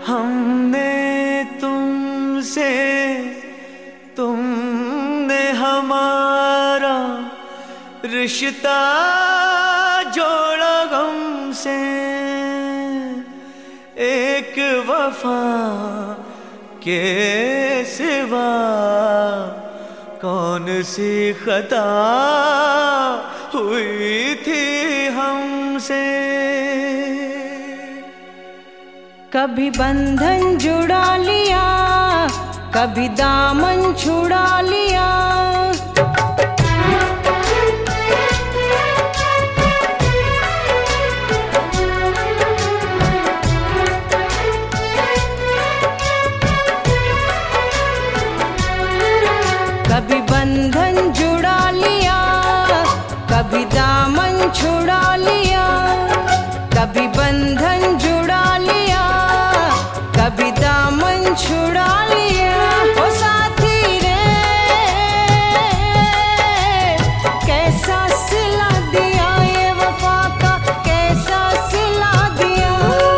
हमने तुमसे, तुमने हमारा रिश्ता जोड़ा गम से। एक वफा के सिवा कौन सी खता हुई थी हमसे। कभी बंधन जुड़ा लिया, कभी दामन छुड़ा लिया। कभी बंधन जुड़ा लिया, कभी दामन छुड़ा लिया। कभी बंधन जुड़ा लिया, कभी दामन छुड़ा लिया। ओ साथी रे, कैसा सिला दिया ये वफा का, कैसा सिला दिया,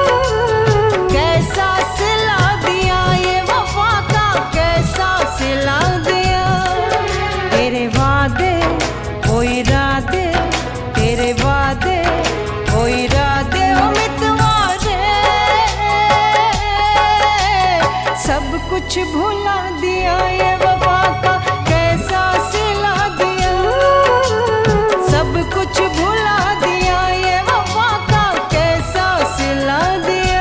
कैसा सिला दिया ये वफा का, कैसा सिला दिया। तेरे वादे वो इरादे, तेरे वादे वो इरादे, ओ मितवा रे, सब कुछ भुला दिया ये वफा का, कैसा सिला दिया। सब कुछ भुला दिया ये वफा का, कैसा सिला दिया।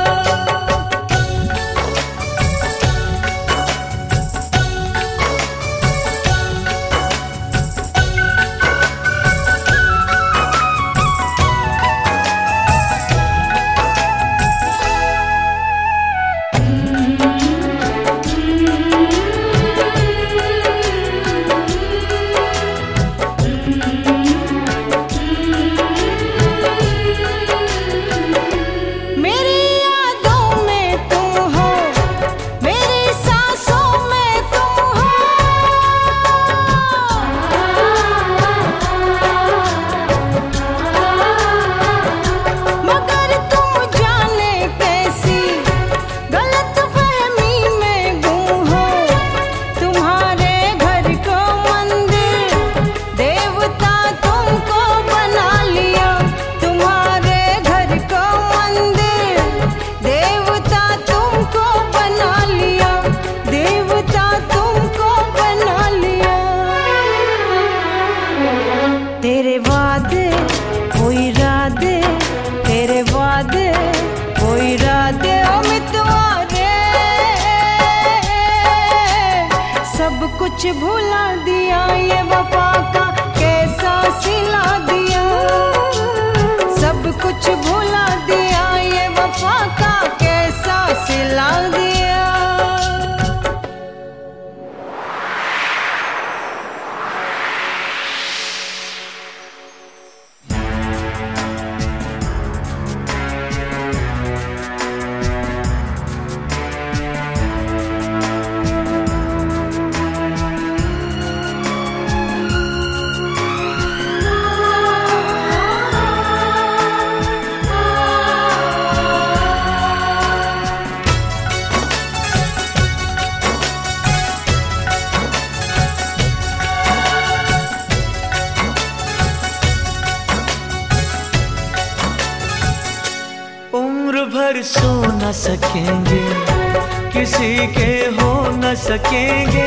तेरे वादे वो इरादे, तेरे वादे वो इरादे, ओ मितवा रे, सब कुछ भुला दिया ये वफा का, कैसा सिला दिया। सब कुछ भुला दिया ये वफा का, कैसा सिला दिया। उम्र भर सो न सकेंगे, किसी के हो न सकेंगे।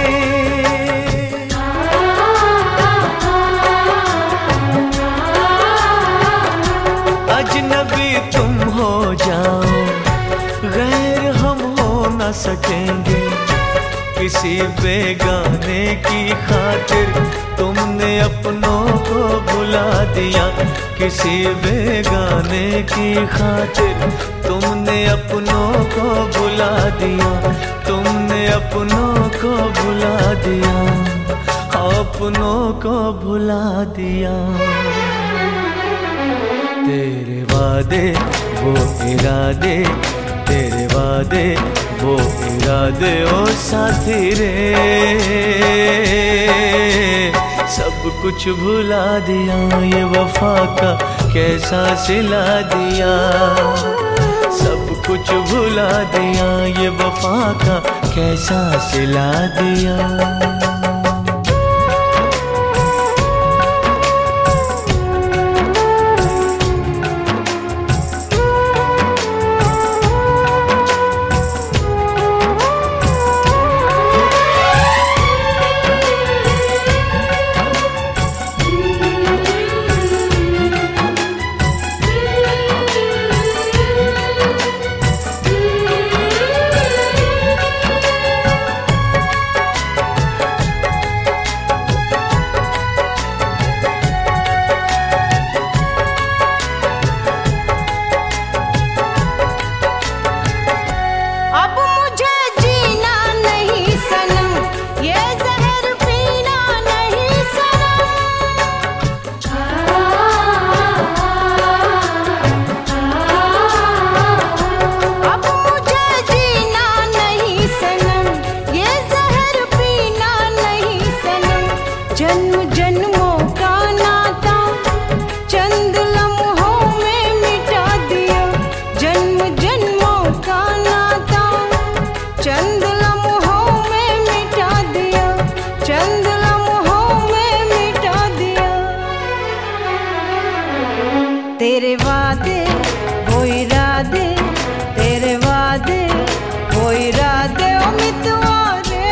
अजनबी तुम हो जाओ, गैर हम हो न सकेंगे। किसी बेगाने की खातिर तुमने अपनों को भुला दिया। किसी बेगाने की खातिर तुमने अपनों को भुला दिया। तुमने अपनों को भुला दिया, अपनों को भुला दिया। तेरे वादे वो इरादे, तेरे वादे वो इरादे, ओ साथी रे, सब कुछ भुला दिया ये वफा का, कैसा सिला दिया। सब कुछ भुला वफा का कैसा सिला दिया। तेरे वादे वो इरादे, तेरे वादे वो इरादे, ओ मितवा रे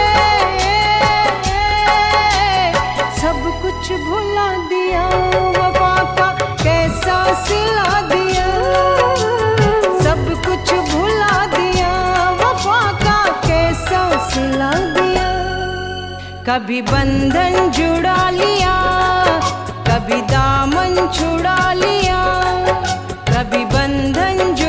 सब कुछ भुला दिया, वफा का कैसा सिला दिया। सब कुछ भुला दिया, वफा का कैसा सिला दिया। कभी बंधन जुड़ा लिया, कभी दामन छुड़ा लिया, कभी बंधन